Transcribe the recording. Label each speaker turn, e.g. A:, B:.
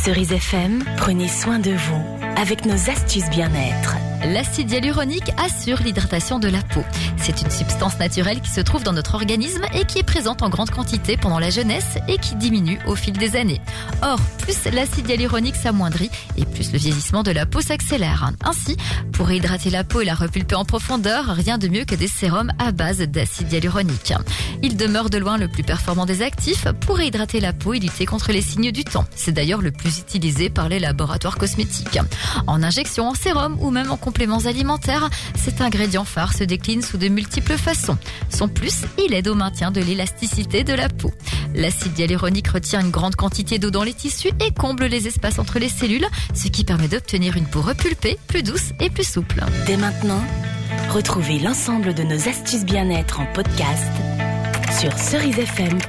A: Cerise FM, prenez soin de vous avec nos astuces bien-être.
B: L'acide hyaluronique assure l'hydratation de la peau. C'est une substance naturelle qui se trouve dans notre organisme et qui est présente en grande quantité pendant la jeunesse et qui diminue au fil des années. Or, plus l'acide hyaluronique s'amoindrit et plus le vieillissement de la peau s'accélère. Ainsi, pour hydrater la peau et la repulper en profondeur, rien de mieux que des sérums à base d'acide hyaluronique. Il demeure de loin le plus performant des actifs pour hydrater la peau et lutter contre les signes du temps. C'est d'ailleurs le plus utilisé par les laboratoires cosmétiques. En injection, en sérum ou même en compléments alimentaires, cet ingrédient phare se décline sous de multiples façons. Son plus, il aide au maintien de l'élasticité de la peau. L'acide hyaluronique retient une grande quantité d'eau dans les tissus et comble les espaces entre les cellules, ce qui permet d'obtenir une peau repulpée, plus douce et plus souple.
A: Dès maintenant, retrouvez l'ensemble de nos astuces bien-être en podcast sur cerisefm.fr.